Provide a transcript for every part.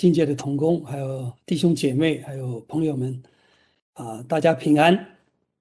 境界的同工，还有弟兄姐妹，还有朋友们，大家平安。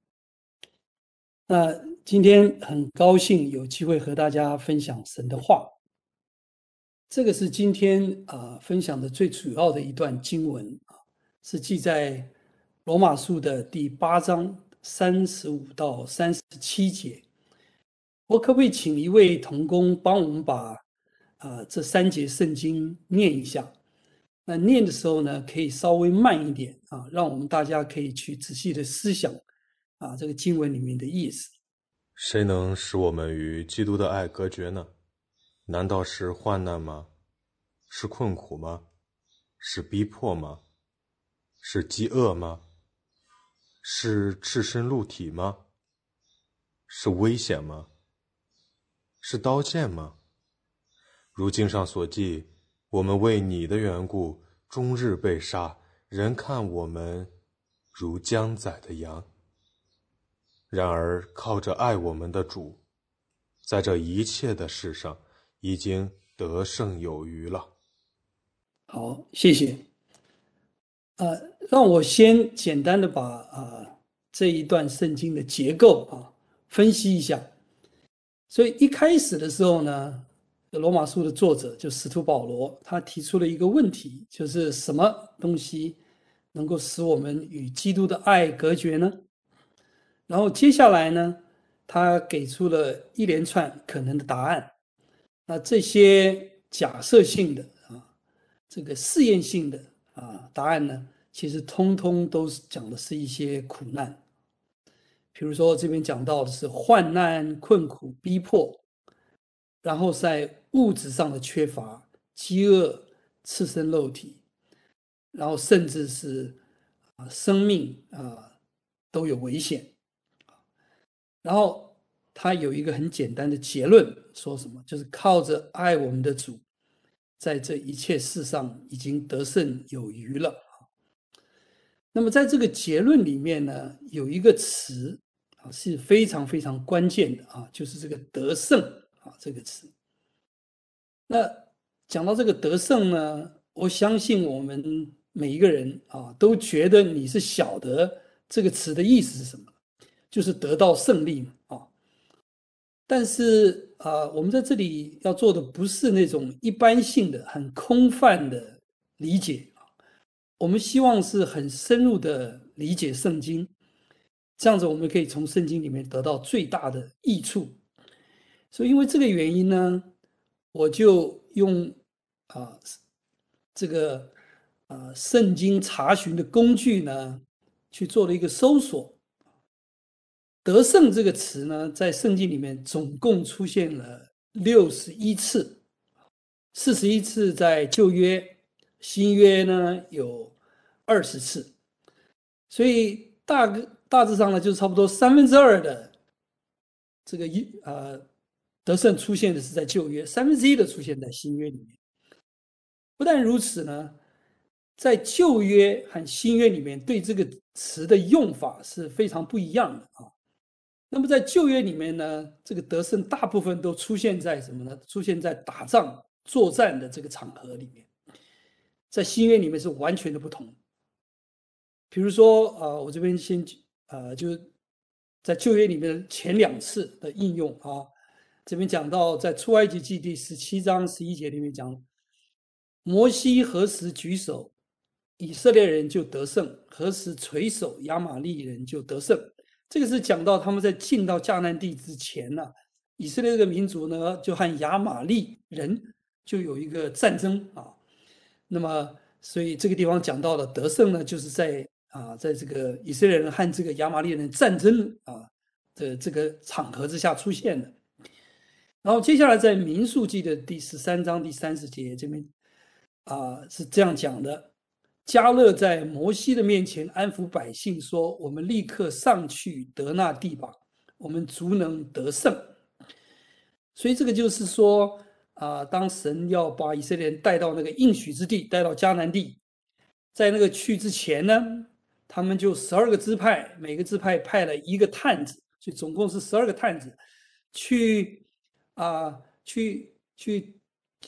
那今天很高兴有机会和大家分享神的话。这个是今天分享的最主要的一段经文是记在罗马书的第8章35到37节。我可不可以请一位同工帮我们把这3节圣经念一下？那念的时候呢，可以稍微慢一点让我们大家可以去仔细的思想这个经文里面的意思。 谁能使我们与基督的爱隔绝呢？难道是患难吗？是困苦吗？是逼迫吗？是饥饿吗？是赤身露体吗？是危险吗？是刀剑吗？如经上所记，我们为你的缘故终日被杀，人看我们如将宰的羊。然而靠着爱我们的主，在这一切的事上已经得胜有余了。 好，谢谢。让我先简单的把这一段圣经的结构分析一下。所以一开始的时候呢，罗马书的作者就使徒保罗，他提出了一个问题，就是什么东西能够使我们与基督的爱隔绝呢？然后接下来呢，他给出了一连串可能的答案。那这些假设性的这个试验性的答案呢，其实通通都是讲的是一些苦难。比如说这边讲到的是患难、困苦、逼迫，然后在物质上的缺乏、饥饿、赤身露体，然后甚至是生命都有危险。然后他有一个很简单的结论，说什么？就是靠着爱我们的主，在这一切事上已经得胜有余了。那么在这个结论里面呢，有一个词是非常非常关键的就是这个得胜这个词。那讲到这个得胜呢，我相信我们每一个人都觉得你是晓得这个词的意思是什么，就是得到胜利嘛但是我们在这里要做的不是那种一般性的、很空泛的理解我们希望是很深入的理解圣经，这样子我们可以从圣经里面得到最大的益处。所以因为这个原因呢，我就用这个圣经查询的工具呢，去做了一个搜索。得胜这个词呢，在圣经里面总共出现了61次，41次在旧约，新约呢有20次，所以大致上呢，就是差不多2/3的这个得胜出现的是在旧约，1/3的出现在新约里面。不但如此呢，在旧约和新约里面对这个词的用法是非常不一样的那么在旧约里面呢，这个得胜大部分都出现在什么呢？出现在打仗作战的这个场合里面，在新约里面是完全的不同。比如说我这边先就是在旧约里面前2次的应用这边讲到在出埃及记第17章11节里面讲，摩西何时举手，以色列人就得胜；何时垂手，亚玛力人就得胜。这个是讲到他们在进到迦南地之前呢，以色列这个民族呢，就和亚玛力人就有一个战争那么，所以这个地方讲到的得胜呢，就是在这个以色列人和这个亚玛力人战争的这个场合之下出现的。然后接下来在民数记的第13章第30节这边是这样讲的：迦勒在摩西的面前安抚百姓说：“我们立刻上去得那地吧，我们足能得胜。”所以这个就是说当神要把以色列人带到那个应许之地，带到迦南地，在那个去之前呢，他们就12个支派，每个支派派了1个探子，所以总共是12个探子去去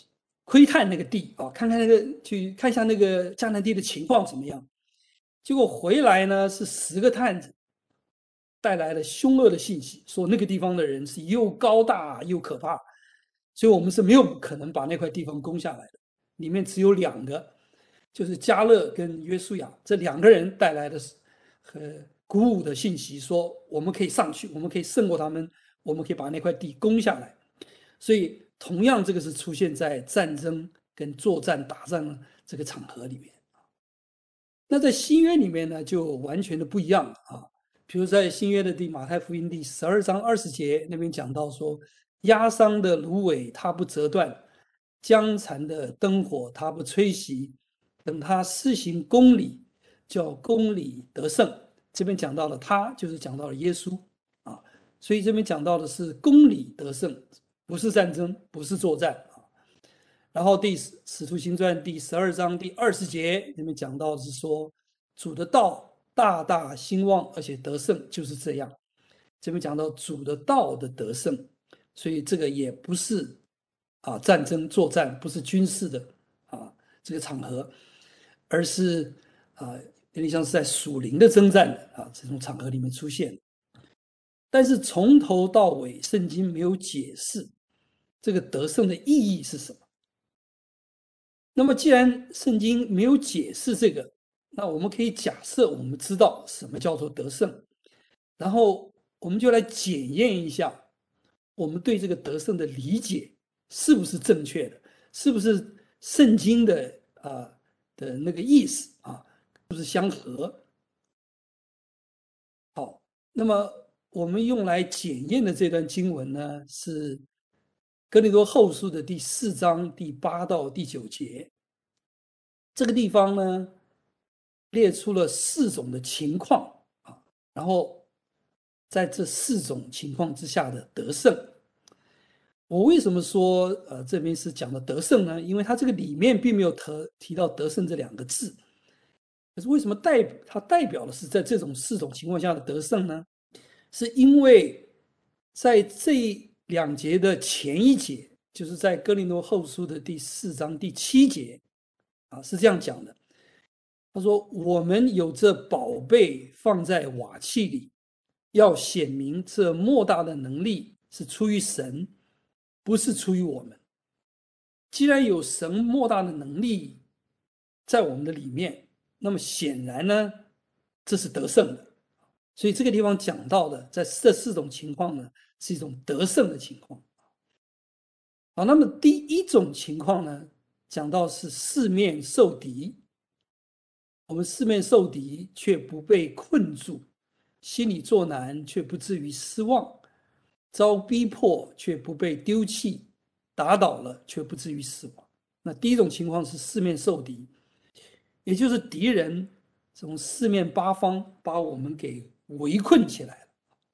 窥探那个地啊，看看那个去看一下那个迦南地的情况怎么样。结果回来呢是10个探子带来了凶恶的信息，说那个地方的人是又高大又可怕，所以我们是没有可能把那块地方攻下来的。里面只有2个，就是迦勒跟约书亚这2个人带来的鼓舞的信息，说我们可以上去，我们可以胜过他们，我们可以把那块地攻下来。所以同样这个是出现在战争跟作战打仗的这个场合里面。那在新约里面呢，就完全的不一样了啊。比如在新约的马太福音第12章20节那边讲到说，压伤的芦苇它不折断，将残的灯火它不吹熄，等他施行公理，叫公理得胜。这边讲到了他，就是讲到了耶稣啊。所以这边讲到的是公理得胜，不是战争，不是作战啊。然后使徒行传第12章第20节里面讲到的是说，主的道大大兴旺，而且得胜，就是这样。这边讲到主的道的得胜，所以这个也不是战争作战，不是军事的这个场合，而是有点像是在属灵的征战的这种场合里面出现。但是从头到尾，圣经没有解释这个得胜的意义是什么。那么既然圣经没有解释这个，那我们可以假设我们知道什么叫做得胜，然后我们就来检验一下我们对这个得胜的理解是不是正确的，是不是圣经的的那个意思是不是相合。好，那么我们用来检验的这段经文呢，是哥林多后书的第4章第8到第9节。这个地方呢，列出了4种的情况然后在这4种情况之下的得胜。我为什么说这边是讲的得胜呢？因为它这个里面并没有提到得胜这2个字。可是为什么它代表的是在这种4种情况下的得胜呢？是因为在这2节的前一节，就是在哥林多后书的第4章第7节是这样讲的。他说：“我们有这宝贝放在瓦器里，要显明这莫大的能力是出于神，不是出于我们。既然有神莫大的能力在我们的里面，那么显然呢，这是得胜的。所以这个地方讲到的，在这4种情况呢，是一种得胜的情况。好，那么第一种情况呢，讲到是四面受敌。我们四面受敌，却不被困住；心里作难，却不至于失望；遭逼迫，却不被丢弃；打倒了，却不至于死亡。那第一种情况是四面受敌，也就是敌人从四面八方把我们给围困起来了。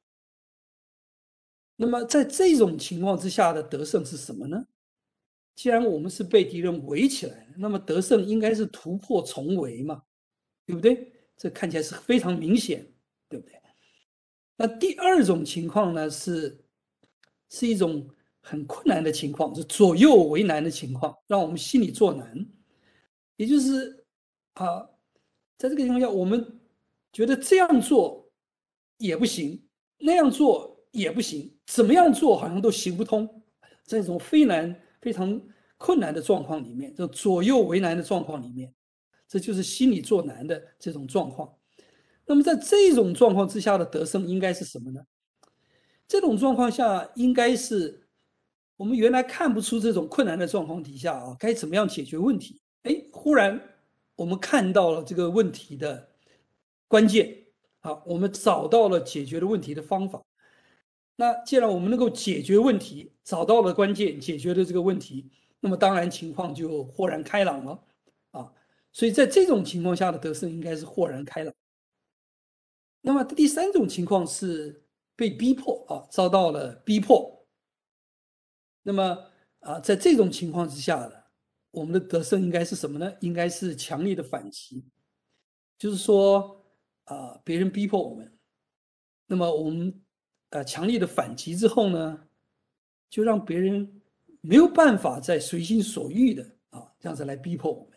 那么在这种情况之下的得胜是什么呢？既然我们是被敌人围起来，那么得胜应该是突破重围嘛，对不对？这看起来是非常明显，对不对？那第二种情况呢，是一种很困难的情况，是左右为难的情况，让我们心里作难。也就是在这个情况下，我们觉得这样做也不行，那样做也不行，怎么样做好像都行不通。这种非常困难的状况里面，这左右为难的状况里面，这就是心里作难的这种状况。那么在这种状况之下的得胜应该是什么呢？这种状况下应该是我们原来看不出这种困难的状况底下该怎么样解决问题。忽然我们看到了这个问题的关键我们找到了解决的问题的方法。那既然我们能够解决问题，找到了关键，解决了这个问题，那么当然情况就豁然开朗了所以在这种情况下的得胜应该是豁然开朗。那么第三种情况是被逼迫遭到了逼迫。那么在这种情况之下呢，我们的得胜应该是什么呢？应该是强烈的反击，就是说别人逼迫我们，那么我们强烈的反击之后呢，就让别人没有办法再随心所欲的这样子来逼迫我们。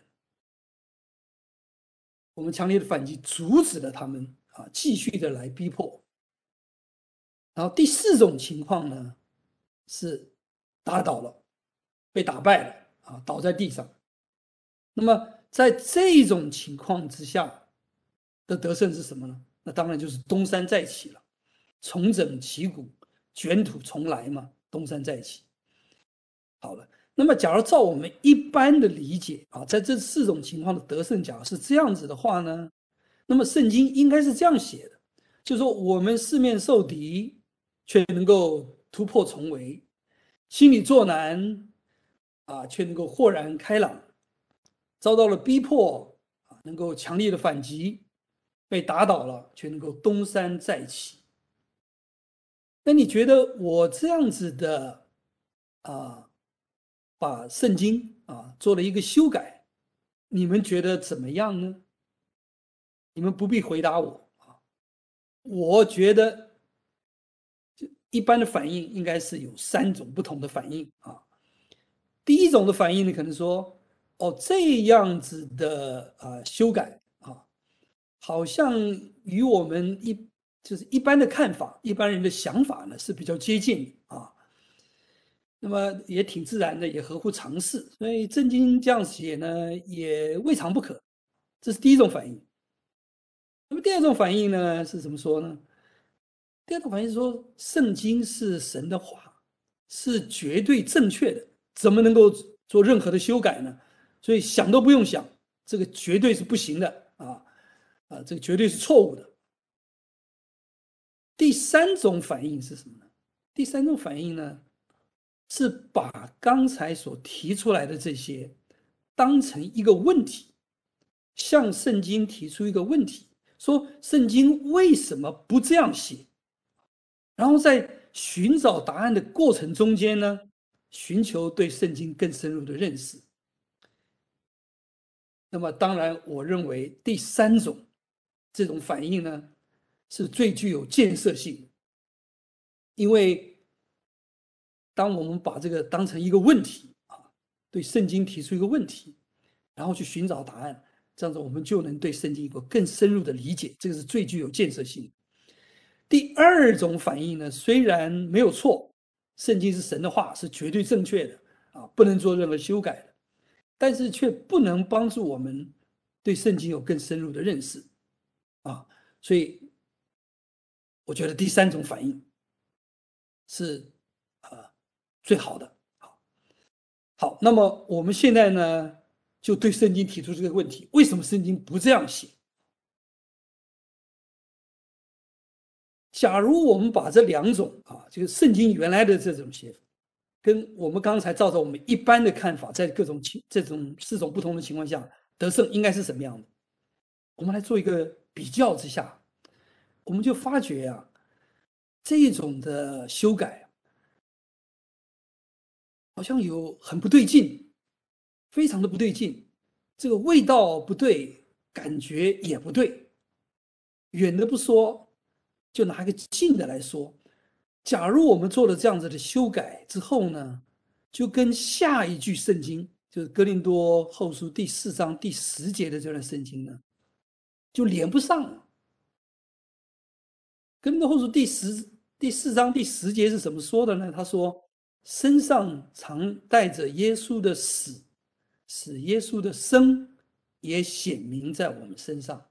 我们强烈的反击阻止了他们继续的来逼迫。然后第4种情况呢是打倒了，被打败了倒在地上。那么在这种情况之下的得胜是什么呢？那当然就是东山再起了，重整旗鼓，卷土重来嘛，东山再起。好了，那么假如照我们一般的理解在这4种情况的得胜，假如是这样子的话呢，那么圣经应该是这样写的，就是说我们四面受敌，却能够突破重围，心里作难却能够豁然开朗，遭到了逼迫能够强烈的反击，被打倒了却能够东山再起。那你觉得我这样子的把圣经做了一个修改，你们觉得怎么样呢？你们不必回答我我觉得一般的反应应该是有3种不同的反应第一种的反应呢，可能说这样子的修改好像与我们就是一般的看法、一般人的想法呢是比较接近那么也挺自然的，也合乎常识，所以圣经这样写呢也未尝不可。这是第一种反应。那么第2种反应呢是怎么说呢？第2种反应是说，圣经是神的话，是绝对正确的，怎么能够做任何的修改呢？所以想都不用想，这个绝对是不行的这个绝对是错误的。第3种反应是什么呢？第3种反应呢，是把刚才所提出来的这些当成一个问题，向圣经提出一个问题，说圣经为什么不这样写？然后在寻找答案的过程中间呢，寻求对圣经更深入的认识。那么当然，我认为第3种这种反应呢，是最具有建设性的，因为当我们把这个当成一个问题对圣经提出一个问题，然后去寻找答案，这样子我们就能对圣经有个更深入的理解，这个是最具有建设性的。第2种反应呢，虽然没有错，圣经是神的话，是绝对正确的不能做任何修改的，但是却不能帮助我们对圣经有更深入的认识所以我觉得第3种反应是最好的。好，那么我们现在呢，就对圣经提出这个问题：为什么圣经不这样写？假如我们把这2种就是圣经原来的这种写法，跟我们刚才照着我们一般的看法，在各种这种4种不同的情况下，得胜应该是什么样的？我们来做一个比较之下，我们就发觉这种的修改好像有很不对劲，非常的不对劲，这个味道不对，感觉也不对。远的不说，就拿一个近的来说，假如我们做了这样子的修改之后呢，就跟下一句圣经，就是哥林多后书第4章第10节的这段圣经呢，就连不上了。哥林多后书第4章第10节是怎么说的呢？他说：“身上常带着耶稣的死，使耶稣的生也显明在我们身上。”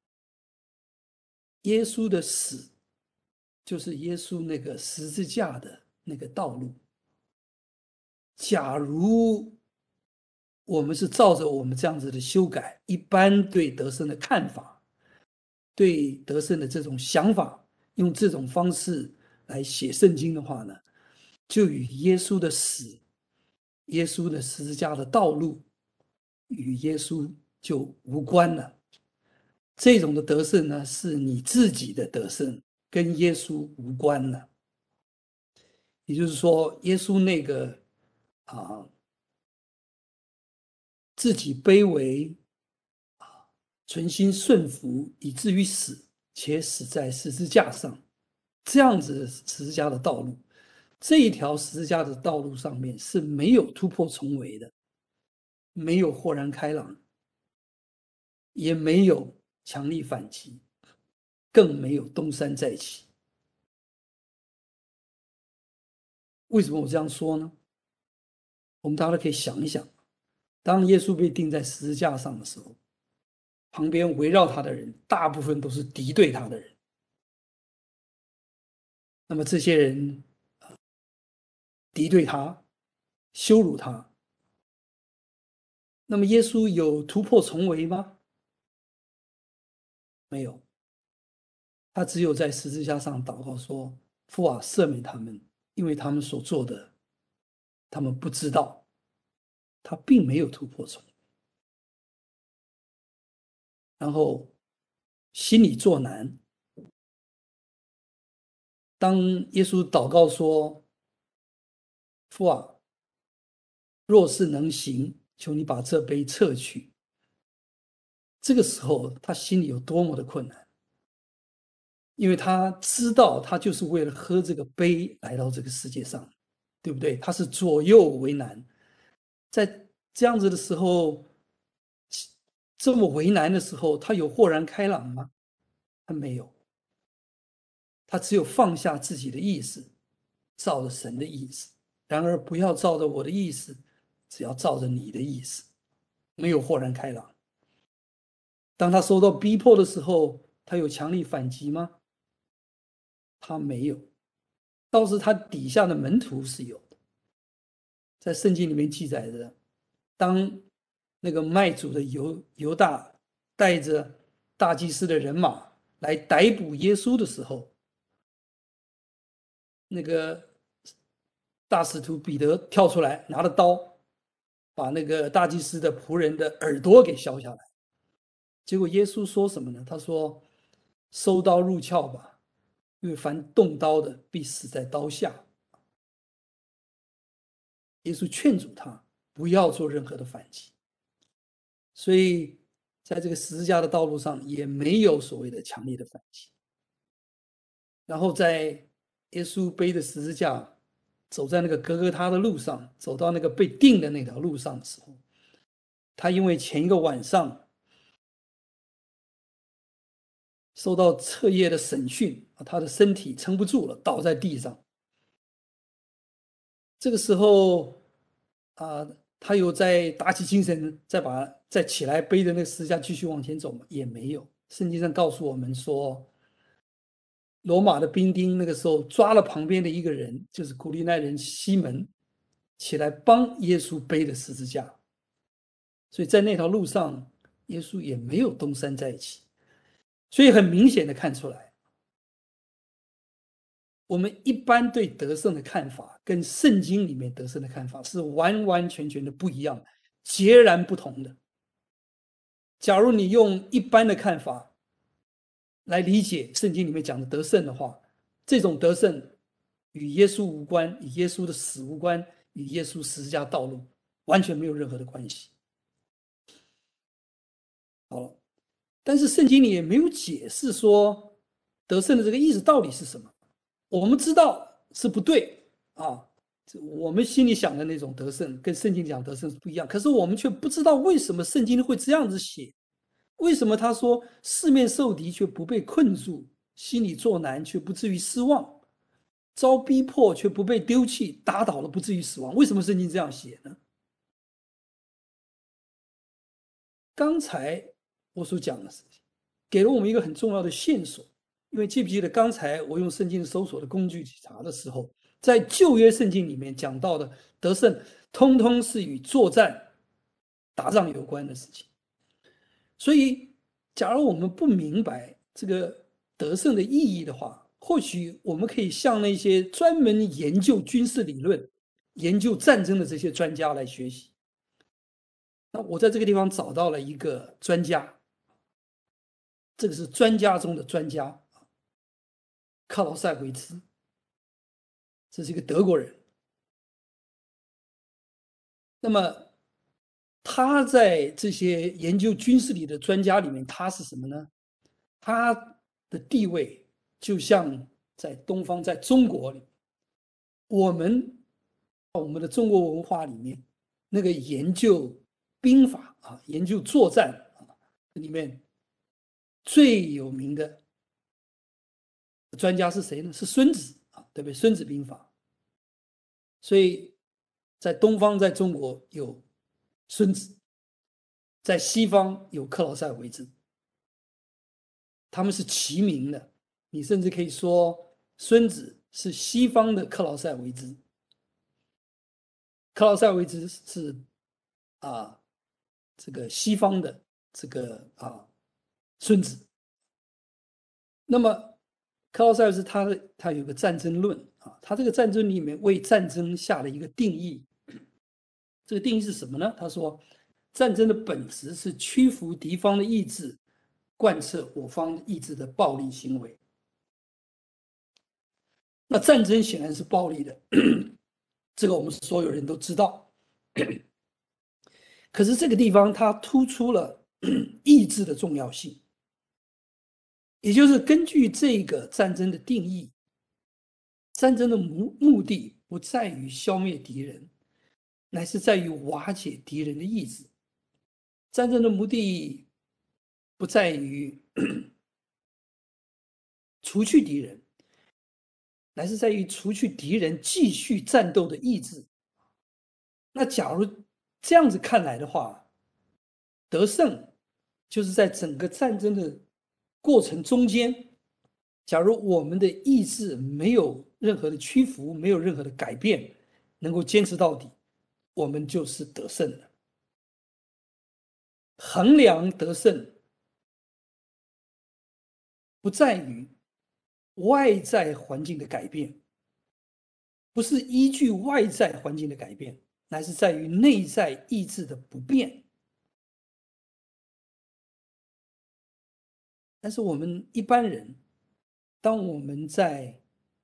耶稣的死就是耶稣那个十字架的那个道路。假如我们是照着我们这样子的修改，一般对得胜的看法，对得胜的这种想法，用这种方式来写圣经的话呢，就与耶稣的死、耶稣的十字架的道路与耶稣就无关了。这种的得胜呢，是你自己的得胜，跟耶稣无关了。也就是说，耶稣那个自己卑微存心顺服，以至于死，且死在十字架上，这样子十字架的道路， 这一条十字架的道路上面是没有突破重围的，没有豁然开朗，也没有强力反击，更没有东山再起。为什么我这样说呢？我们大家可以想一想，当耶稣被钉在十字架上的时候，旁边围绕他的人大部分都是敌对他的人。那么这些人敌对他，羞辱他。那么耶稣有突破重围吗？没有，他只有在十字架上祷告说：“父啊，赦免他们，因为他们所做的，他们不知道。”他并没有突破重围，然后心里作难。当耶稣祷告说：“父啊，若是能行，求你把这杯撤去。”这个时候，他心里有多么的困难，因为他知道他就是为了喝这个杯来到这个世界上，对不对？他是左右为难，在这样子的时候，这么为难的时候，他有豁然开朗吗？他没有，他只有放下自己的意思，照着神的意思。然而，不要照着我的意思，只要照着你的意思，没有豁然开朗。当他受到逼迫的时候，他有强力反击吗？他没有，倒是他底下的门徒是有的。在圣经里面记载着，当那个卖主的犹大带着大祭司的人马来逮捕耶稣的时候，那个大使徒彼得跳出来，拿着刀，把那个大祭司的仆人的耳朵给削下来。结果耶稣说什么呢？他说：“收刀入鞘吧，因为凡动刀的必死在刀下。”耶稣劝阻他不要做任何的反击。所以在这个十字架的道路上也没有所谓的强烈的反击。然后在耶稣背着十字架走在那个哥哥他的路上，走到那个被钉的那条路上的时候，他因为前一个晚上受到彻夜的审讯，他的身体撑不住了，倒在地上。这个时候他有再打起精神，再起来背着那个十字架继续往前走吗？也没有。圣经上告诉我们说，罗马的兵丁那个时候抓了旁边的一个人，就是古利奈人西门，起来帮耶稣背的十字架。所以在那条路上，耶稣也没有东山再起。所以很明显的看出来，我们一般对得胜的看法跟圣经里面得胜的看法是完完全全的不一样，截然不同的。假如你用一般的看法来理解圣经里面讲的得胜的话，这种得胜与耶稣无关，与耶稣的死无关，与耶稣十字架道路完全没有任何的关系。好了，但是圣经里也没有解释说得胜的这个意思到底是什么。我们知道是不对啊，我们心里想的那种得胜跟圣经讲得胜是不一样，可是我们却不知道为什么圣经会这样子写。为什么他说四面受敌却不被困住，心里作难却不至于失望，遭逼迫却不被丢弃，打倒了不至于死亡？为什么圣经这样写呢？刚才我所讲的事情给了我们一个很重要的线索，因为记不记得刚才我用圣经搜索的工具去查的时候，在旧约圣经里面讲到的得胜通通是与作战打仗有关的事情。所以假如我们不明白这个得胜的意义的话，或许我们可以向那些专门研究军事理论、研究战争的这些专家来学习。那我在这个地方找到了一个专家，这个是专家中的专家，克劳塞维茨，这是一个德国人。那么他在这些研究军事里的专家里面，他是什么呢？他的地位就像在东方，在中国里， 我们的中国文化里面，那个研究兵法啊，研究作战啊，里面最有名的专家是谁呢？是孙子啊，对不对？孙子兵法。所以在东方，在中国有孙子，在西方有克劳塞维兹，他们是齐名的。你甚至可以说，孙子是西方的克劳塞维兹。克劳塞维兹是啊，这个西方的这个孙子。那么克劳塞维兹他有个战争论啊，他这个战争里面为战争下了一个定义。这个定义是什么呢？他说，战争的本质是屈服敌方的意志，贯彻我方意志的暴力行为。那战争显然是暴力的，这个我们所有人都知道。可是这个地方它突出了意志的重要性，也就是根据这个战争的定义，战争的目的不在于消灭敌人，乃是在于瓦解敌人的意志。战争的目的不在于除去敌人，乃是在于除去敌人继续战斗的意志。那假如这样子看来的话，得胜就是在整个战争的过程中间，假如我们的意志没有任何的屈服，没有任何的改变，能够坚持到底，我们就是得胜的。衡量得胜不在于外在环境的改变，不是依据外在环境的改变，乃是在于内在意志的不变。但是我们一般人，当我们在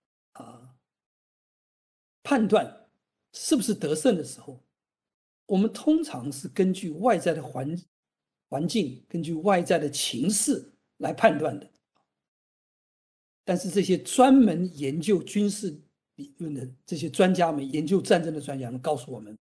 判断是不是得胜的时候，我们通常是根据外在的环境，根据外在的情势来判断的。但是这些专门研究军事理论的这些专家们，研究战争的专家们告诉我们，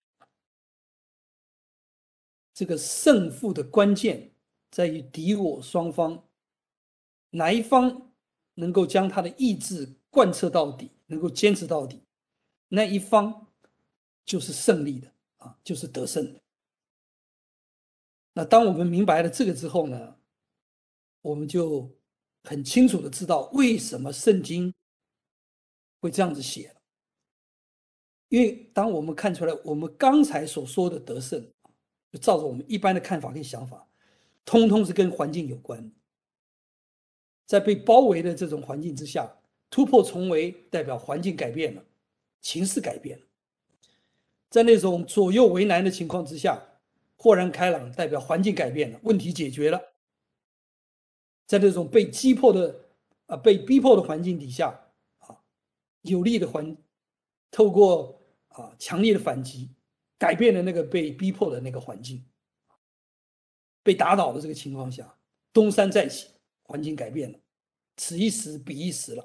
这个胜负的关键在于敌我双方哪一方能够将他的意志贯彻到底，能够坚持到底，那一方就是胜利的啊，就是得胜的。那当我们明白了这个之后呢，我们就很清楚的知道为什么圣经会这样子写了。因为当我们看出来，我们刚才所说的得胜，就照着我们一般的看法跟想法，通通是跟环境有关。在被包围的这种环境之下，突破重围代表环境改变了，情势改变了。在那种左右为难的情况之下，豁然开朗代表环境改变了，问题解决了。在这种被逼迫的环境底下，有利的透过强烈的反击，改变了那个被逼迫的那个环境。被打倒的这个情况下，东山再起，环境改变了，此一时彼一时了。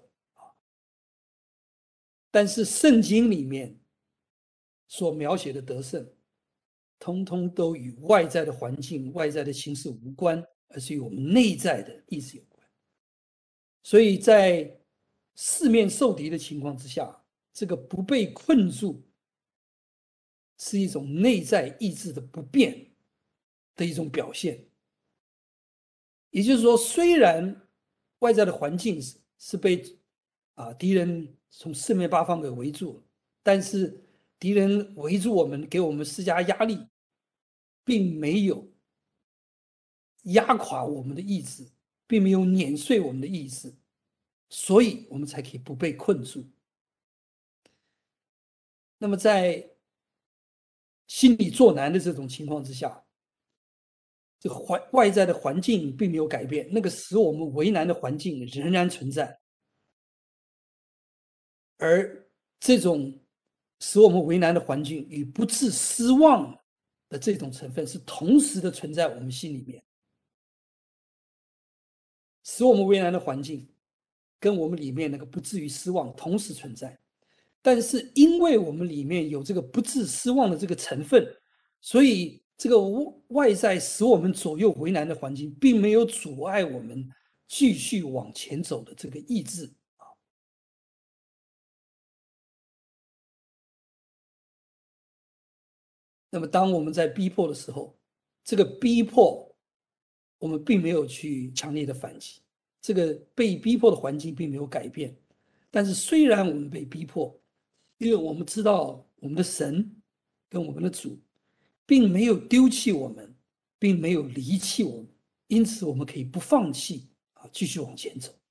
但是圣经里面所描写的得胜，通通都与外在的环境、外在的形势无关，而是与我们内在的意志有关。所以在四面受敌的情况之下，这个不被困住，是一种内在意志的不变的一种表现。也就是说，虽然外在的环境是被敌人从四面八方给围住，但是敌人围住我们，给我们施加压力，并没有压垮我们的意志，并没有碾碎我们的意志，所以我们才可以不被困住。那么在心理作难的这种情况之下，这个外在的环境并没有改变，那个使我们为难的环境仍然存在，而这种使我们为难的环境与不致失望的这种成分是同时的存在我们心里面。使我们为难的环境跟我们里面那个不至于失望同时存在。 但是因为我们里面有这个不致失望的这个成分，所以这个外在使我们左右为难的环境，并没有阻碍我们继续往前走的这个意志。那么当我们在逼迫的时候，这个逼迫我们并没有去强烈的反击，这个被逼迫的环境并没有改变。但是虽然我们被逼迫，因为我们知道我们的神跟我们的主并没有丢弃我们，并没有离弃我们，因此我们可以不放弃继续往前走。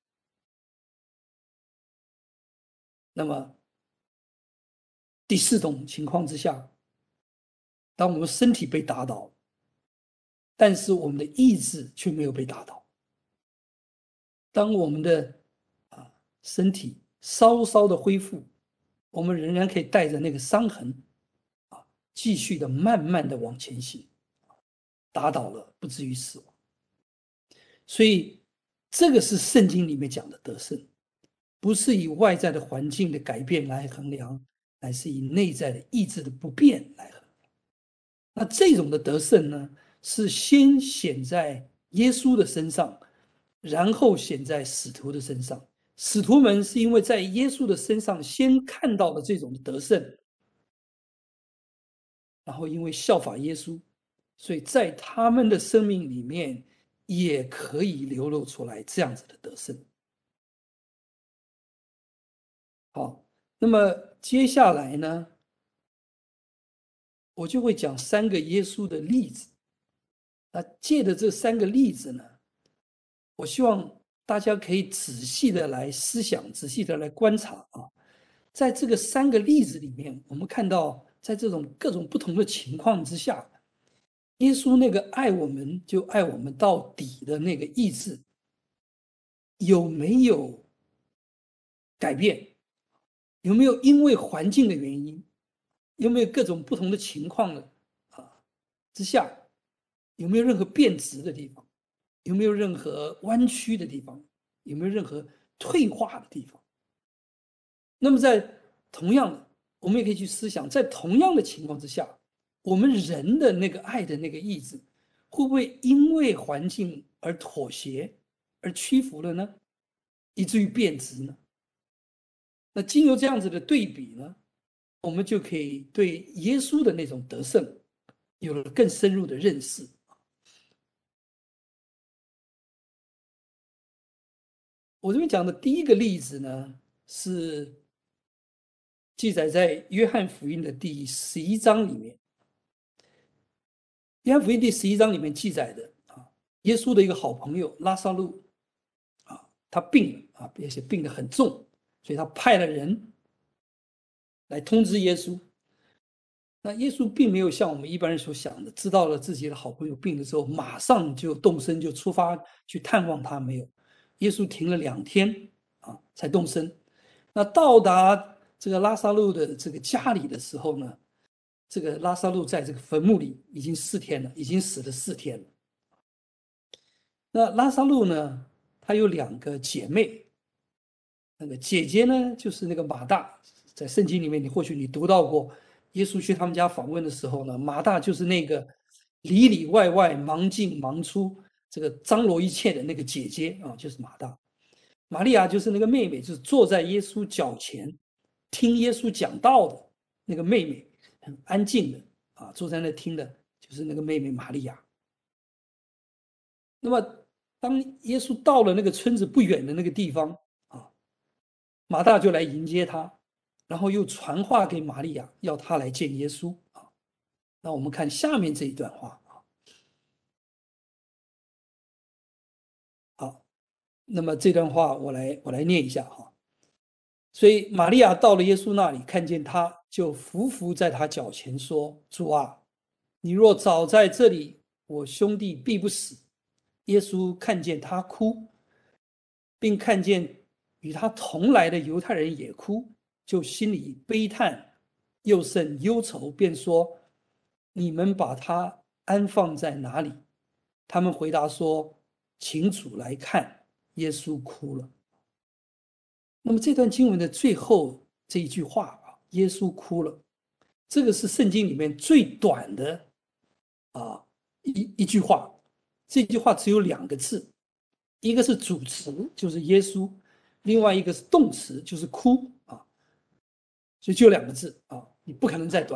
那么第四种情况之下，当我们身体被打倒，但是我们的意志却没有被打倒。当我们的身体稍稍的恢复，我们仍然可以带着那个伤痕继续的慢慢的往前行，打倒了不至于死亡。所以这个是圣经里面讲的得胜，不是以外在的环境的改变来衡量，乃是以内在的意志的不变来衡量。那这种的得胜呢，是先显在耶稣的身上，然后显在使徒的身上。使徒们是因为在耶稣的身上先看到了这种得胜，然后因为效法耶稣，所以在他们的生命里面也可以流露出来这样子的得胜。好，那么接下来呢，我就会讲3个耶稣的例子。那借着这3个例子呢，我希望大家可以仔细的来思想，仔细的来观察在这个3个例子里面，我们看到在这种各种不同的情况之下，耶稣那个爱我们就爱我们到底的那个意志有没有改变？有没有因为环境的原因，有没有各种不同的情况的之下，有没有任何变质的地方？有没有任何弯曲的地方？有没有任何退化的地方？那么在同样的，我们也可以去思想，在同样的情况之下，我们人的那个爱的那个意志，会不会因为环境而妥协，而屈服了呢？以至于变质呢？那经由这样子的对比呢，我们就可以对耶稣的那种得胜有了更深入的认识。我这边讲的第一个例子呢，是记载在约翰福音的第11章里面。约翰福音第11章里面记载的耶稣的一个好朋友拉撒路他病了而且病得很重，所以他派了人来通知耶稣。那耶稣并没有像我们一般人所想的，知道了自己的好朋友病的时候，马上就动身就出发去探望他，没有。耶稣停了2天才动身。那到达这个拉撒路的这个家里的时候呢，这个拉撒路在这个坟墓里已经4天了，已经死了4天了。那拉撒路呢，她有2个姐妹，那个姐姐呢就是那个马大，在圣经里面或许你读到过，耶稣去他们家访问的时候呢，马大就是那个里里外外忙进忙出，这个张罗一切的那个姐姐就是马大。玛利亚就是那个妹妹，就是坐在耶稣脚前听耶稣讲道的那个妹妹，很安静的坐在那听的就是那个妹妹玛利亚。那么当耶稣到了那个村子不远的那个地方马大就来迎接他，然后又传话给玛利亚，要他来见耶稣那我们看下面这一段话好，那么这段话我来念一下所以玛利亚到了耶稣那里，看见他，就伏伏在他脚前说：“主啊，你若早在这里，我兄弟必不死。”耶稣看见他哭，并看见与他同来的犹太人也哭，就心里悲叹，又甚忧愁，便说：“你们把他安放在哪里？”他们回答说：“请主来看。”耶稣哭了。那么这段经文的最后这一句话耶稣哭了。这个是圣经里面最短的一句话，这句话只有2个字，一个是主词，就是耶稣，另外一个是动词，就是哭啊，所以就2个字啊，你不可能再短。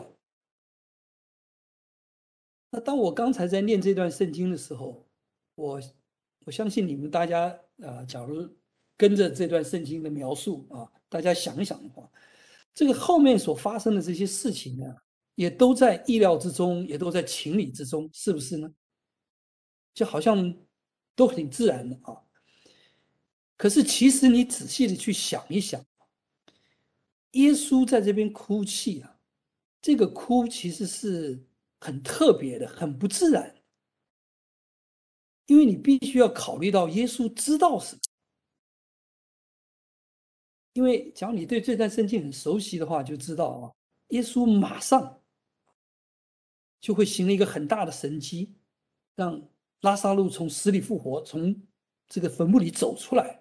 那当我刚才在念这段圣经的时候，我相信你们大家假如跟着这段圣经的描述啊，大家想一想的话，这个后面所发生的这些事情呢，也都在意料之中，也都在情理之中，是不是呢？就好像都挺自然的啊。可是其实你仔细的去想一想，耶稣在这边哭泣啊，这个哭其实是很特别的，很不自然。因为你必须要考虑到耶稣知道什么。因为假如你对这段圣经很熟悉的话，就知道啊，耶稣马上就会行了一个很大的神迹，让拉撒路从死里复活，从这个坟墓里走出来。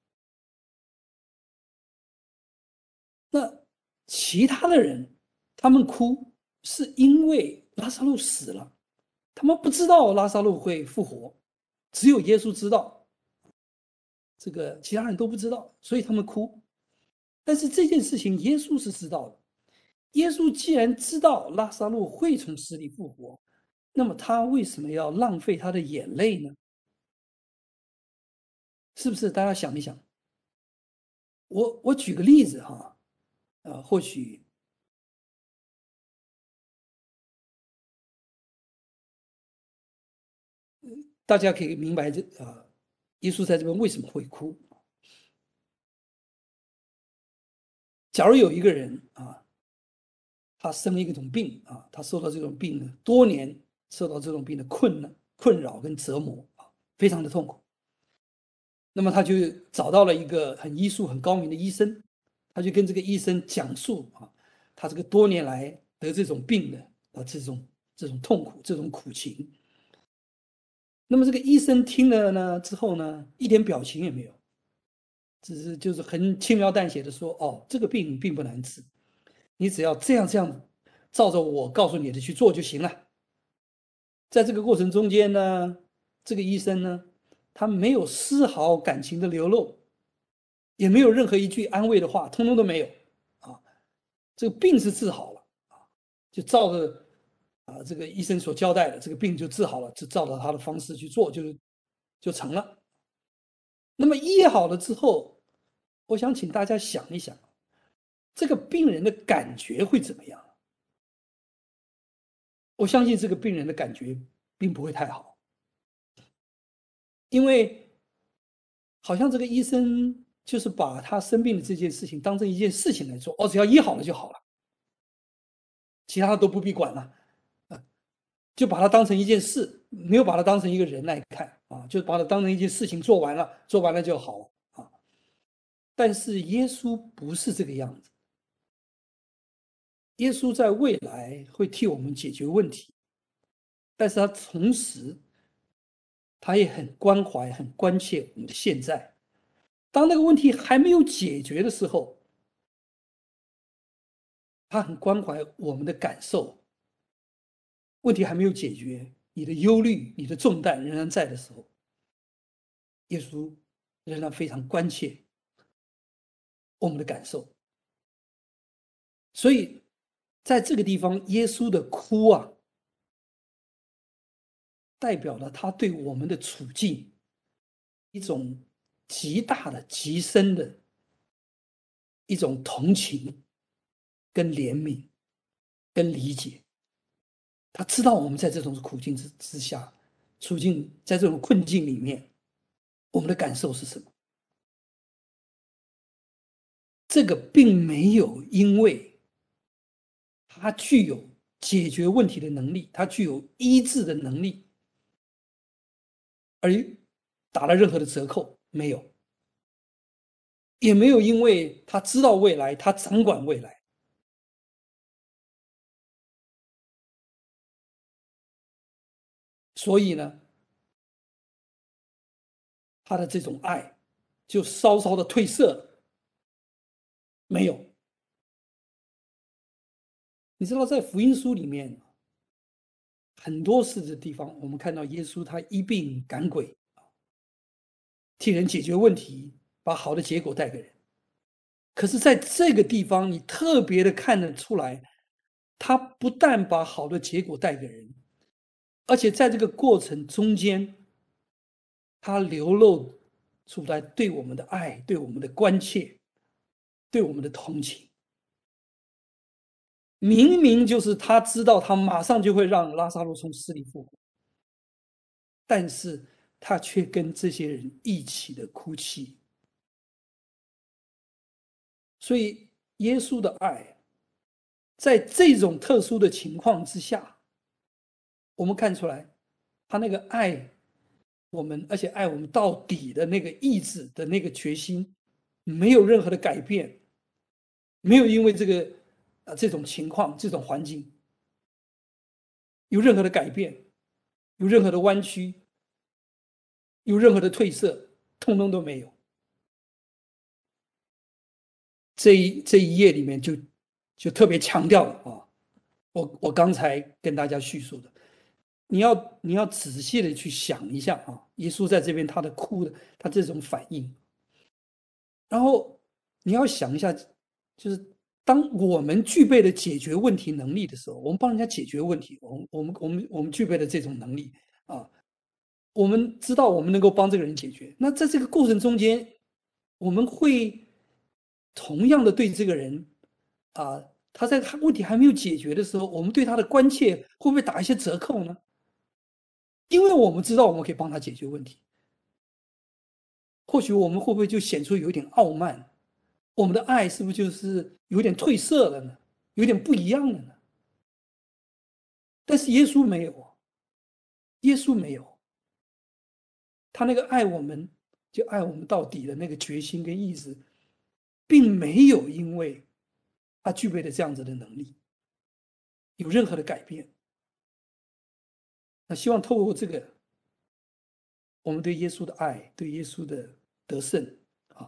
那其他的人，他们哭是因为拉撒路死了，他们不知道拉撒路会复活，只有耶稣知道，这个其他人都不知道，所以他们哭。但是这件事情耶稣是知道的。耶稣既然知道拉撒路会从死里复活，那么他为什么要浪费他的眼泪呢？是不是？大家想一想。我举个例子哈，或许大家可以明白耶稣在这边为什么会哭。假如有一个人啊，他生了一种病啊，他受到这种病呢，多年受到这种病的困扰跟折磨啊，非常的痛苦。那么他就找到了一个很医术很高明的医生，他就跟这个医生讲述啊，他这个多年来得这种病的这种痛苦，这种苦情。那么这个医生听了呢之后呢，一点表情也没有，只是就是很轻描淡写的说：“哦，这个病并不难治，你只要这样照着我告诉你的去做就行了。”在这个过程中间呢，这个医生呢，他没有丝毫感情的流露，也没有任何一句安慰的话，通通都没有啊。这个病是治好了啊，就照着这个医生所交代的，这个病就治好了，就照着他的方式去做，就成了。那么医好了之后，我想请大家想一想，这个病人的感觉会怎么样？我相信这个病人的感觉并不会太好，因为好像这个医生就是把他生病的这件事情当成一件事情来做，只要医好了就好了，其他的都不必管了，就把它当成一件事，没有把它当成一个人来看啊，就把它当成一件事情做完了，做完了就好了啊。但是耶稣不是这个样子，耶稣在未来会替我们解决问题，但是他同时他也很关怀、很关切我们的现在。当那个问题还没有解决的时候，他很关怀我们的感受。问题还没有解决，你的忧虑、你的重担仍然在的时候，耶稣仍然非常关切我们的感受。所以，在这个地方，耶稣的哭啊，代表了他对我们的处境一种极大的、极深的一种同情、跟怜悯、跟理解。他知道我们在这种苦境之下，处境在这种困境里面，我们的感受是什么？这个并没有因为他具有解决问题的能力，他具有医治的能力，而打了任何的折扣，没有，也没有因为他知道未来，他掌管未来，所以呢，他的这种爱就稍稍的褪色了，没有。 你知道，在福音书里面，很多次的地方，我们看到耶稣他医病赶鬼，替人解决问题，把好的结果带给人。可是，在这个地方，你特别的看得出来，他不但把好的结果带给人，而且在这个过程中间，他流露出来对我们的爱、对我们的关切、对我们的同情。明明就是他知道他马上就会让拉萨路从死里复活，但是他却跟这些人一起的哭泣。所以耶稣的爱，在这种特殊的情况之下，我们看出来他那个爱我们，而且爱我们到底的那个意志的那个决心，没有任何的改变，没有因为这种情况、这种环境有任何的改变，有任何的弯曲，有任何的褪色，通通都没有。这一页里面就特别强调了啊，我刚才跟大家叙述的，你要仔细的去想一下啊，耶稣在这边他的哭的他这种反应，然后你要想一下，就是当我们具备了解决问题能力的时候，我们帮人家解决问题，我们具备了这种能力啊，我们知道我们能够帮这个人解决。那在这个过程中间，我们会同样的对这个人啊，他在他问题还没有解决的时候，我们对他的关切会不会打一些折扣呢？因为我们知道我们可以帮他解决问题，或许我们会不会就显出有点傲慢？我们的爱是不是就是有点褪色了呢？有点不一样了呢？但是耶稣没有，耶稣没有，他那个爱我们就爱我们到底的那个决心跟意志，并没有因为他具备了这样子的能力有任何的改变。那希望透过这个，我们对耶稣的爱，对耶稣的得胜啊，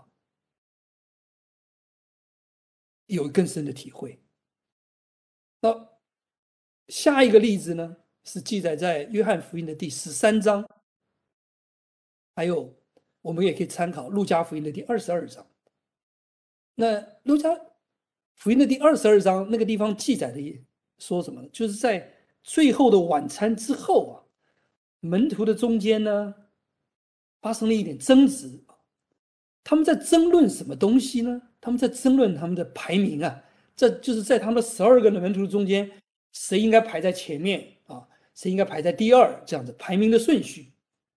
有更深的体会。那下一个例子呢，是记载在约翰福音的第13章，还有我们也可以参考路加福音的第22章。那路加福音的第22章那个地方记载的说什么呢？就是在最后的晚餐之后啊，门徒的中间呢发生了一点争执。他们在争论什么东西呢？他们在争论他们的排名啊，这就是在他们12个门徒中间，谁应该排在前面啊？谁应该排在第二？这样子排名的顺序。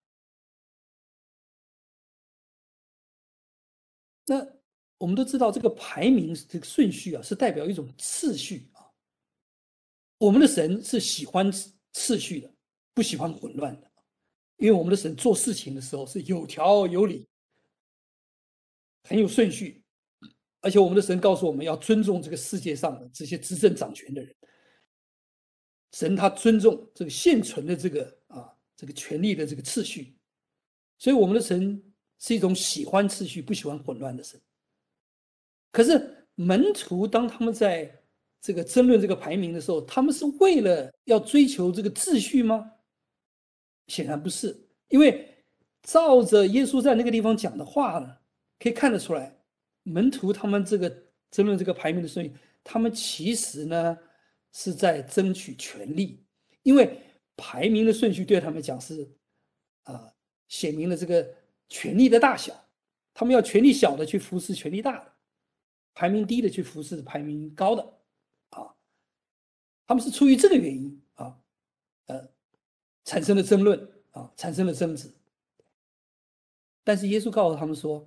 那我们都知道，这个排名这个顺序啊，是代表一种次序啊。我们的神是喜欢次序的，不喜欢混乱的，因为我们的神做事情的时候是有条有理，很有顺序。而且我们的神告诉我们要尊重这个世界上的这些执政掌权的人。神他尊重这个现存的这个权力的这个次序，所以我们的神是一种喜欢秩序、不喜欢混乱的神。可是门徒当他们在这个争论这个排名的时候，他们是为了要追求这个秩序吗？显然不是，因为照着耶稣在那个地方讲的话呢，可以看得出来，门徒他们这个争论这个排名的顺序，他们其实呢是在争取权力，因为排名的顺序对他们讲是显明了这个权力的大小，他们要权力小的去服侍权力大的，排名低的去服侍排名高的，啊，他们是出于这个原因啊，产生了争论啊，产生了争执。但是耶稣告诉他们说，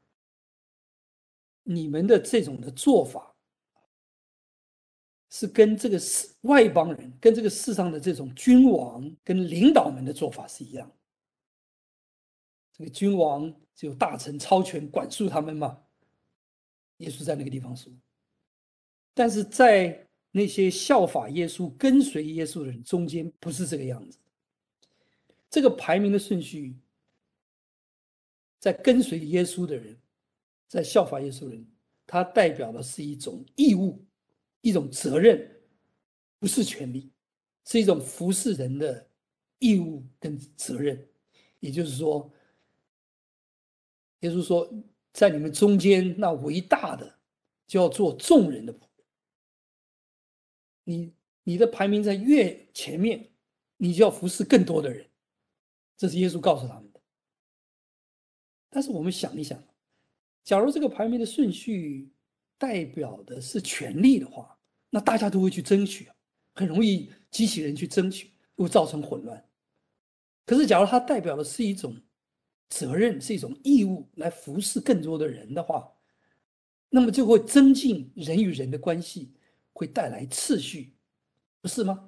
你们的这种的做法是跟这个外邦人、跟这个世上的这种君王跟领导们的做法是一样。这个君王只有大臣超权管束他们嘛？耶稣在那个地方说，但是在那些效法耶稣、跟随耶稣的人中间，不是这个样子。这个排名的顺序，在跟随耶稣的人，在效法耶稣的人，它代表的是一种义务、一种责任， 不是权利，是一种服侍人的义务跟责任。也就是说，在你们中间那为大的，就要做众人的仆人。你的排名在越前面，你就要服侍更多的人。这是耶稣告诉他们的。但是我们想一想，假如这个排名的顺序代表的是权力的话，那大家都会去争取，很容易激起人去争取，会造成混乱。可是，假如它代表的是一种责任，是一种义务，来服侍更多的人的话，那么就会增进人与人的关系，会带来秩序，不是吗？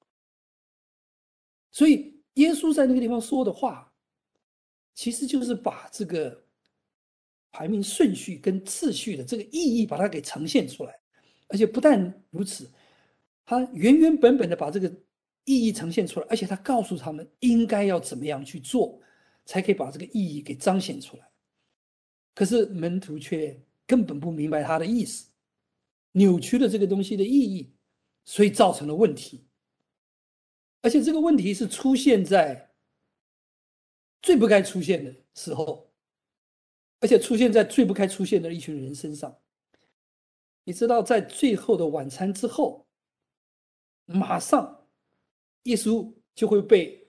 所以，耶稣在那个地方说的话，其实就是把这个排名顺序跟秩序的这个意义，把它给呈现出来。而且不但如此，他原原本本的把这个意义呈现出来，而且他告诉他们应该要怎么样去做，才可以把这个意义给彰显出来。可是门徒却根本不明白他的意思，扭曲了这个东西的意义，所以造成了问题。而且这个问题是出现在最不该出现的时候，而且出现在最不该出现的一群人身上。你知道，在最后的晚餐之后，马上耶稣就会被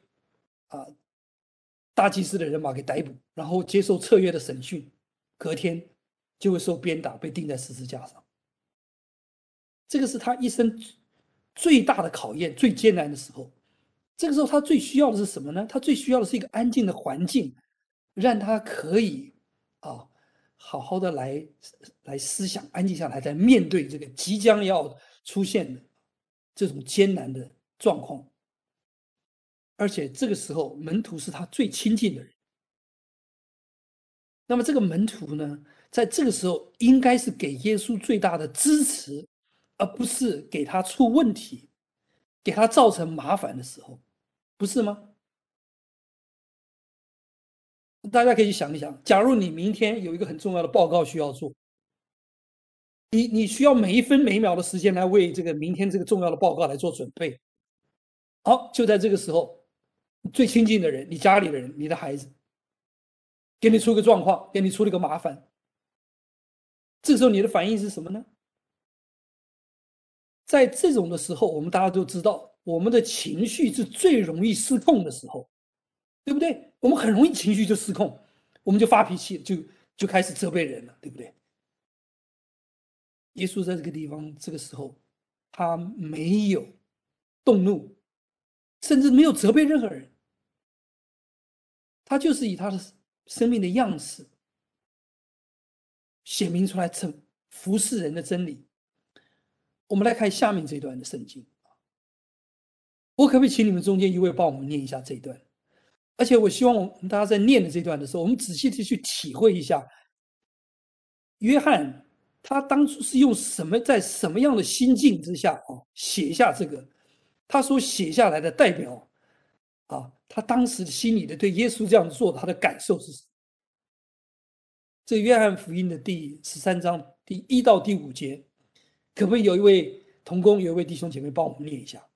大祭司的人马给逮捕，然后接受彻夜的审讯，隔天就会受鞭打，被钉在十字架上。这个是他一生最大的考验，最艰难的时候。这个时候他最需要的是什么呢？他最需要的是一个安静的环境，让他可以好好的来思想，安静下来，在面对这个即将要出现的这种艰难的状况。而且这个时候，门徒是他最亲近的人。那么这个门徒呢，在这个时候应该是给耶稣最大的支持，而不是给他出问题，给他造成麻烦的时候，不是吗？大家可以去想一想，假如你明天有一个很重要的报告需要做，你需要每一分每一秒的时间来为这个明天这个重要的报告来做准备。好，就在这个时候，最亲近的人，你家里的人，你的孩子，给你出个状况，给你出了个麻烦，这个时候你的反应是什么呢？在这种的时候，我们大家都知道，我们的情绪是最容易失控的时候，对不对？我们很容易情绪就失控，我们就发脾气，就开始责备人了，对不对？耶稣在这个地方，这个时候，他没有动怒，甚至没有责备任何人，他就是以他的生命的样式显明出来，服侍人的真理。我们来看下面这段的圣经，我可不可以请你们中间一位帮我们念一下这一段？而且我希望我们大家在念的这段的时候，我们仔细的去体会一下，约翰他当初是用在什么样的心境之下写下这个，他所写下来的代表他当时心里的对耶稣这样做他的感受是什么？这约翰福音的第13章第1到第5节，可不可以有一位同工，有一位弟兄姐妹帮我们念一下？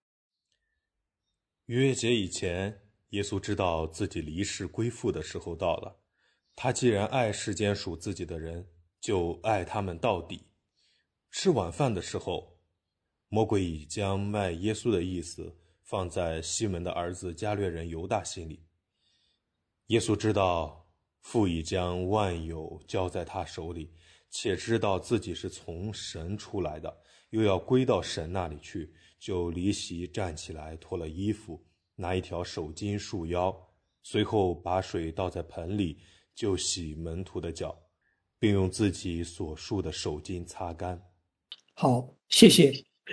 逾越节以前，耶稣知道自己离世归父的时候到了。他既然爱世间属自己的人，就爱他们到底。吃晚饭的时候，魔鬼已将卖耶稣的意思放在西门的儿子加略人犹大心里。耶稣知道父已将万有交在他手里，且知道自己是从神出来的，又要归到神那里去，就离席站起来，脱了衣服，拿一条手巾束腰，随后把水倒在盆里，就洗门徒的脚，并用自己所束的手巾擦干。 好，谢谢。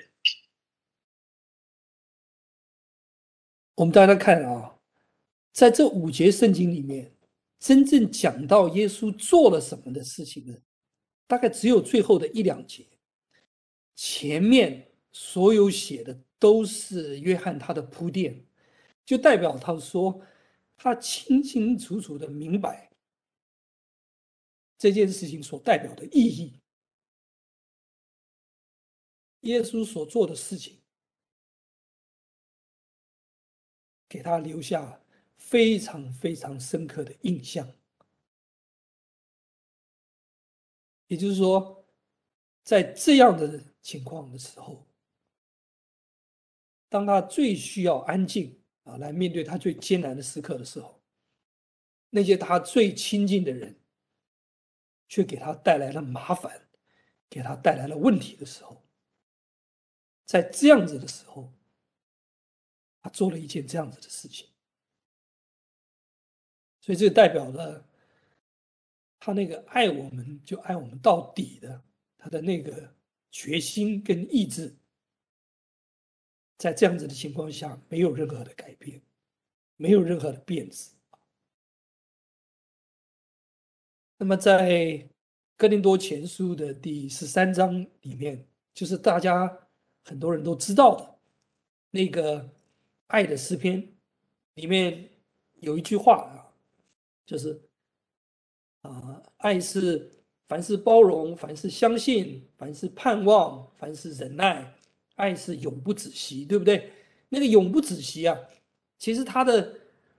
我们大家看在这5节圣经里面，真正讲到耶稣做了什么的事情呢，大概只有最后的1、2节。前面所有写的都是约翰他的铺垫，就代表他说他清清楚楚的明白这件事情所代表的意义，耶稣所做的事情给他留下非常非常深刻的印象。也就是说，在这样的情况的时候，当他最需要安静来面对他最艰难的时刻的时候，那些他最亲近的人却给他带来了麻烦，给他带来了问题的时候，在这样子的时候，他做了一件这样子的事情。所以这代表了他那个爱我们就爱我们到底的他的那个决心跟意志，在这样子的情况下没有任何的改变，没有任何的变质。那么在哥林多前书的第13章里面，就是大家很多人都知道的那个爱的诗篇里面有一句话就是爱是凡是包容，凡是相信，凡是盼望，凡是忍耐，爱是永不止息，对不对？那个永不止息其实它的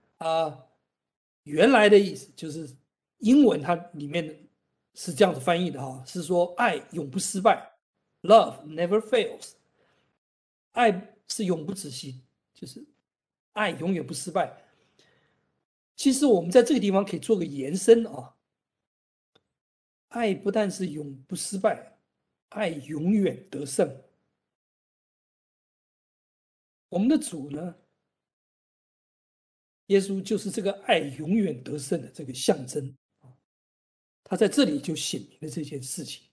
原来的意思就是英文它里面是这样子翻译的是说爱永不失败，Love never fails，爱是永不止息，就是爱永远不失败。其实我们在这个地方可以做个延伸爱不但是永不失败，爱永远得胜。我们的主呢，耶稣就是这个爱永远得胜的这个象征。他在这里就显明了这件事情。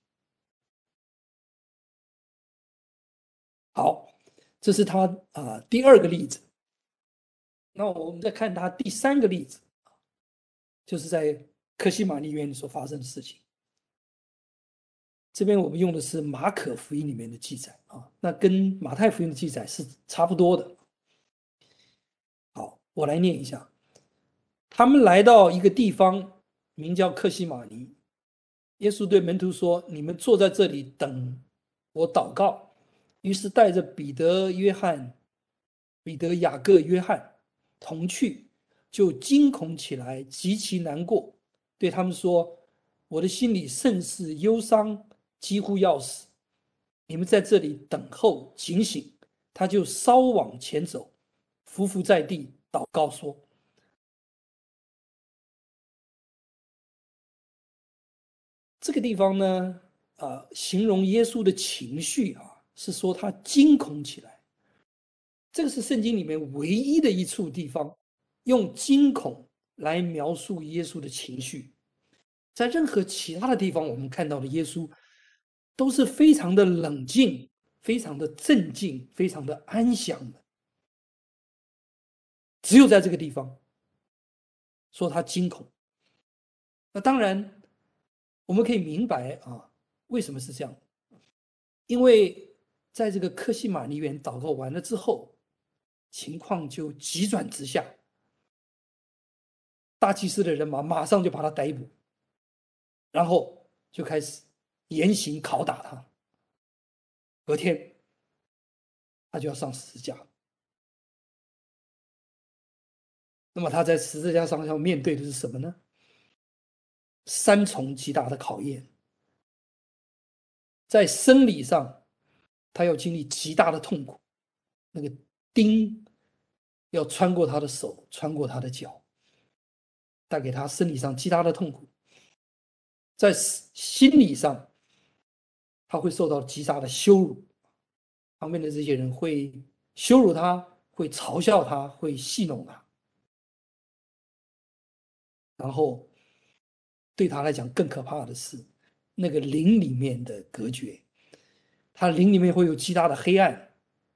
好，这是他第二个例子。那我们再看他第三个例子，就是在客西马尼园所发生的事情。这边我们用的是马可福音里面的记载那跟马太福音的记载是差不多的。好，我来念一下。他们来到一个地方，名叫客西马尼。耶稣对门徒说：“你们坐在这里等我祷告。”于是带着彼得、雅各、约翰同去，就惊恐起来，极其难过，对他们说：“我的心里甚是忧伤，几乎要死。你们在这里等候，警醒。”他就稍往前走，伏伏在地，祷告说：“这个地方呢，形容耶稣的情绪是说他惊恐起来。这个是圣经里面唯一的一处地方，用惊恐来描述耶稣的情绪。在任何其他的地方，我们看到的耶稣都是非常的冷静、非常的镇静、非常的安详的。只有在这个地方，说他惊恐。那当然，我们可以明白为什么是这样。因为在这个客西马尼园祷告完了之后，情况就急转直下，大祭司的人马上就把他逮捕，然后就开始严刑拷打他。隔天他就要上十字架。那么他在十字架上要面对的是什么呢？三重极大的考验。在生理上，他要经历极大的痛苦，那个钉要穿过他的手，穿过他的脚，带给他生理上极大的痛苦。在心理上，他会受到极大的羞辱，旁边的这些人会羞辱他，会嘲笑他，会戏弄他。然后对他来讲更可怕的是那个灵里面的隔绝，他灵里面会有极大的黑暗，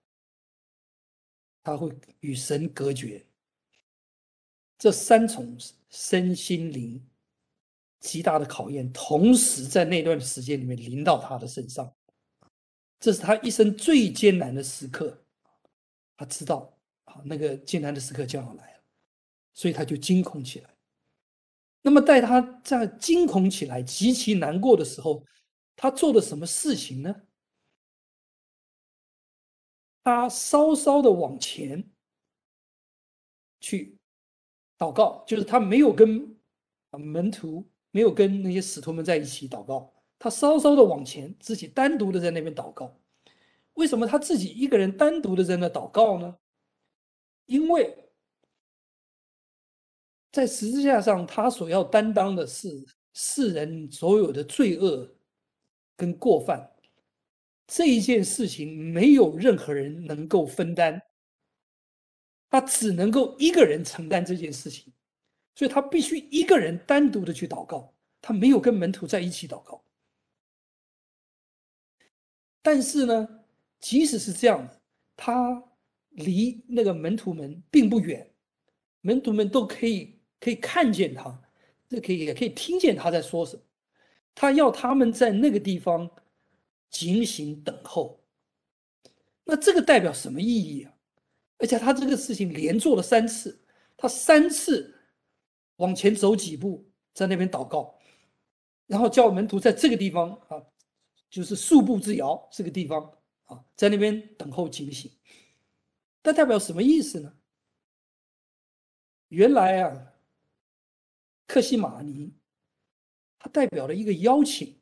他会与神隔绝。这三重身心灵极大的考验，同时在那段时间里面临到他的身上，这是他一生最艰难的时刻。他知道那个艰难的时刻将要来了，所以他就惊恐起来。那么在他在惊恐起来、极其难过的时候，他做了什么事情呢？他稍稍的往前， 去祷告，就是他没有跟门徒，没有跟那些使徒们在一起祷告，他稍稍的往前，自己单独的在那边祷告。为什么他自己一个人单独的在那祷告呢？因为在十字架上，他所要担当的是世人所有的罪恶跟过犯，这一件事情没有任何人能够分担，他只能够一个人承担这件事情，所以他必须一个人单独的去祷告，他没有跟门徒在一起祷告。但是呢，即使是这样的，他离那个门徒们并不远，门徒们都可以看见他，也可以听见他在说什么。他要他们在那个地方警醒等候。那这个代表什么意义啊？而且他这个事情连做了3次，他3次往前走几步，在那边祷告，然后叫门徒在这个地方啊，就是数步之遥这个地方啊，在那边等候警醒。那代表什么意思呢？原来啊，克西马尼它代表了一个邀请，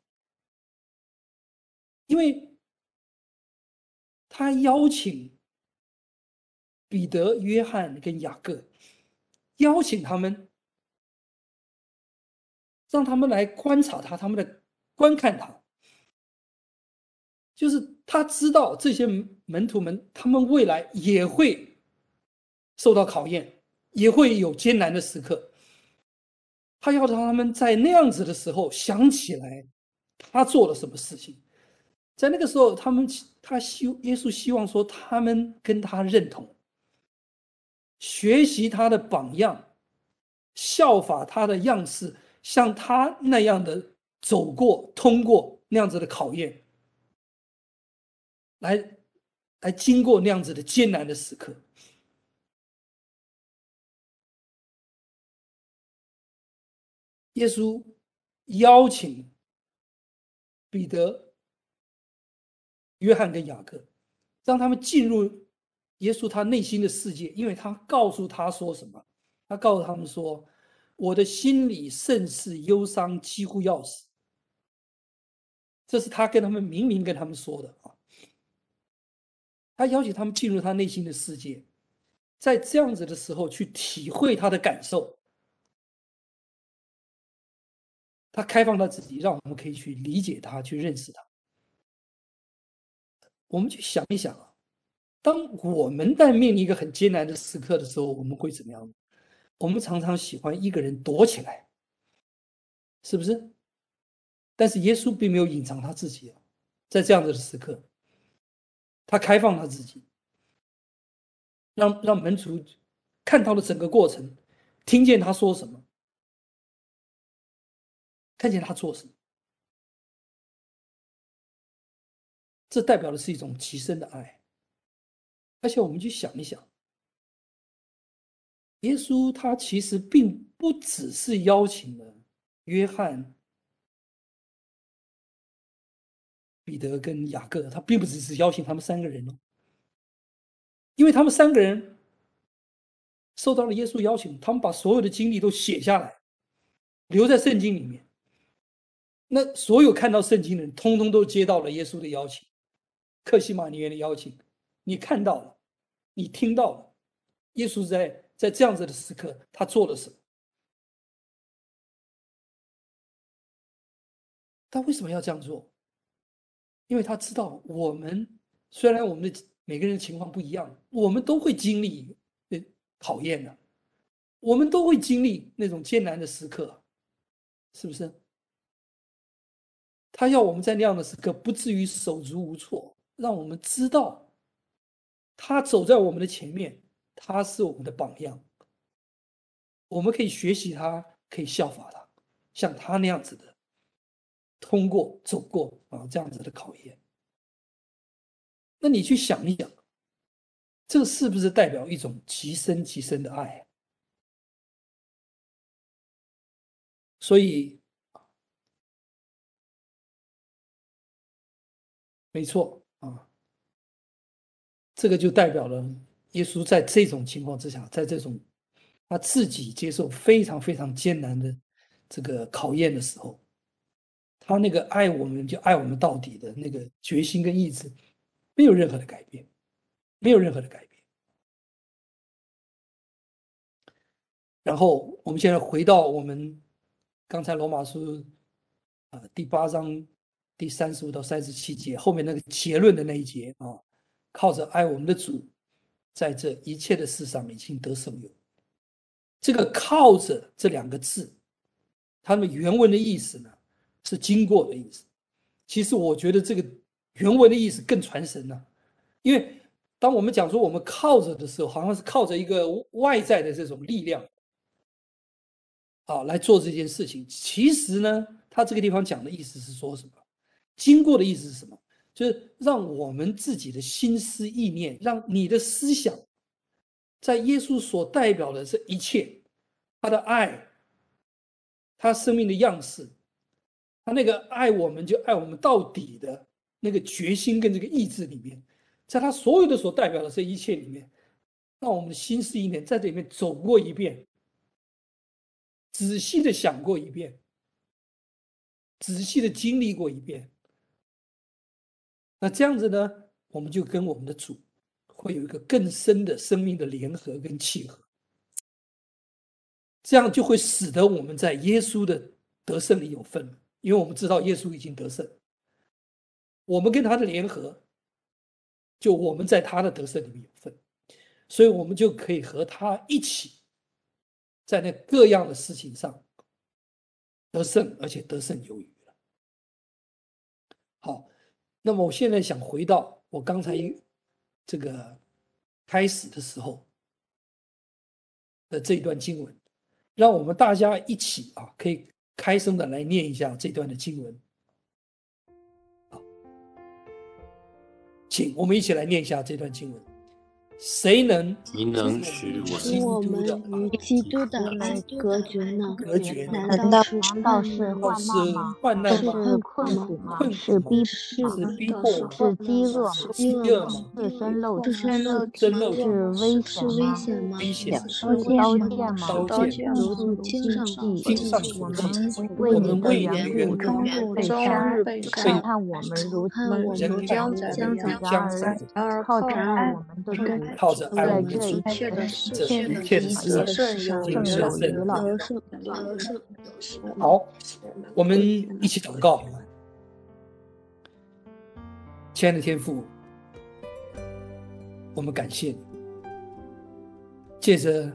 因为他邀请彼得、约翰跟雅各，邀请他们，让他们来观察他，他们来观看他。就是他知道这些门徒们，他们未来也会受到考验，也会有艰难的时刻。他要让他们在那样子的时候想起来，他做了什么事情。在那个时候，耶稣希望说，他们跟他认同，学习他的榜样，效法他的样式，像他那样的走过、通过那样子的考验，来经过那样子的艰难的时刻。耶稣邀请彼得、约翰跟雅各，让他们进入耶稣他内心的世界，因为他告诉他说什么？他告诉他们说：“我的心里甚是忧伤，几乎要死。”这是他跟他们明明跟他们说的啊。他邀请他们进入他内心的世界，在这样子的时候去体会他的感受。他开放他自己，让我们可以去理解他，去认识他。我们去想一想啊，当我们在面临一个很艰难的时刻的时候，我们会怎么样？我们常常喜欢一个人躲起来，是不是？但是耶稣并没有隐藏他自己啊，在这样子的时刻，他开放他自己，让门徒看到了整个过程，听见他说什么，看见他做什么。这代表的是一种极深的爱。而且我们去想一想，耶稣他其实并不只是邀请了约翰、彼得跟雅各，他并不只是邀请他们3个人哦，因为他们3个人受到了耶稣邀请，他们把所有的经历都写下来，留在圣经里面。那所有看到圣经的人，通通都接到了耶稣的邀请，客西马尼园的邀请。你看到了，你听到了，耶稣在这样子的时刻，他做了什么？他为什么要这样做？因为他知道虽然我们的每个人的情况不一样，我们都会经历考验的，我们都会经历那种艰难的时刻，是不是？他要我们在那样的时刻不至于手足无措，让我们知道他走在我们的前面，他是我们的榜样，我们可以学习他，可以效法他，像他那样子的通过走过这样子的考验。那你去想一想，这是不是代表一种极深极深的爱？所以，没错啊，这个就代表了耶稣在这种情况之下，在这种他自己接受非常非常艰难的这个考验的时候，他那个爱我们就爱我们到底的那个决心跟意志，没有任何的改变，没有任何的改变。然后我们现在回到我们刚才罗马书第8章第35到37节后面那个结论的那一节啊，靠着爱我们的主，在这一切的事上已经得胜有。这个靠着这2个字，它们原文的意思呢是经过的意思。其实我觉得这个原文的意思更传神呢，因为当我们讲说我们靠着的时候，好像是靠着一个外在的这种力量来做这件事情。其实呢，他这个地方讲的意思是说什么？经过的意思是什么？就是让我们自己的心思意念，让你的思想在耶稣所代表的这一切，他的爱，他生命的样式，他那个爱我们就爱我们到底的那个决心跟这个意志里面，在他所有的所代表的这一切里面，让我们的心思意念在这里面走过一遍，仔细的想过一遍，仔细的经历过一遍。那这样子呢，我们就跟我们的主会有一个更深的生命的联合跟契合，这样就会使得我们在耶稣的得胜里有份，因为我们知道耶稣已经得胜，我们跟他的联合，就我们在他的得胜里面有份，所以我们就可以和他一起在那各样的事情上得胜，而且得胜有余了。好，那么我现在想回到我刚才这个开始的时候的这一段经文，让我们大家一起可以开声的来念一下这段的经文。请我们一起来念一下这段经文。谁能使我们与基督的爱隔绝呢？ 难道是患难吗？ 是困苦吗？是逼迫吗？是饥饿吗？是生肉体？是危险吗？刀剑如经上为你的缘故终日被杀，看我们如将而靠着爱我们的主， 靠着爱我们的在主， 这一切的事上胜有余了。 好，我们一起祷告。亲爱的天父，我们感谢你，借着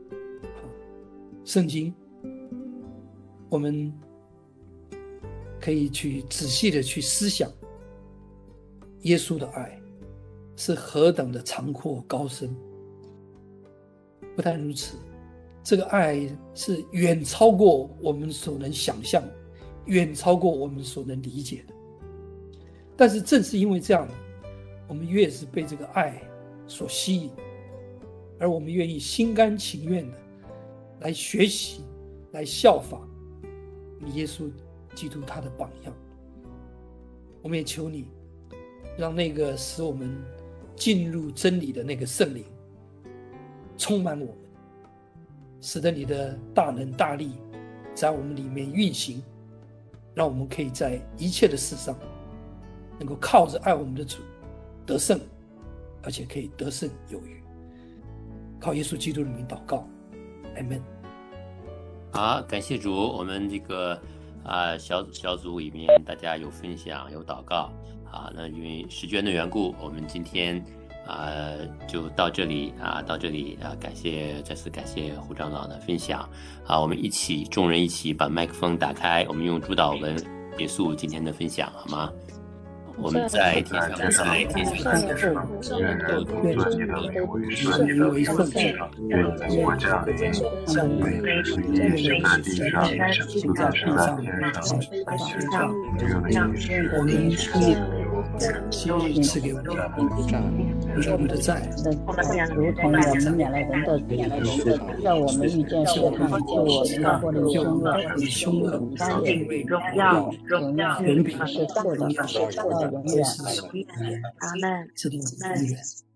圣经，我们可以去仔细的去思想耶稣的爱是何等的长阔高深。不但如此，这个爱是远超过我们所能想象，远超过我们所能理解的。但是正是因为这样，我们越是被这个爱所吸引，而我们愿意心甘情愿的来学习，来效法耶稣基督他的榜样。我们也求你，让那个使我们进入真理的那个圣灵充满我们，使得你的大能大力在我们里面运行，让我们可以在一切的事上能够靠着爱我们的主得胜，而且可以得胜有余。靠耶稣基督的名祷告，阿们。 好，感谢主。我们这个小组里面大家有分享有祷告那因为时间的缘故，我们今天就到这里再次感谢胡长老的分享我们众人一起把麦克风打开，我们用主祷文结束今天的分享，好吗？我们在天上的父， 愿人做你的名为顺你的福气，愿你的国降临，每日随意行在地上，不但是在天上。学长，这个问题是我们希望你赐给我们我们的债， 如同我们免了人的罪，让我们遇见试探，救我们脱离凶恶，当也荣耀是父的，到永远。 阿门。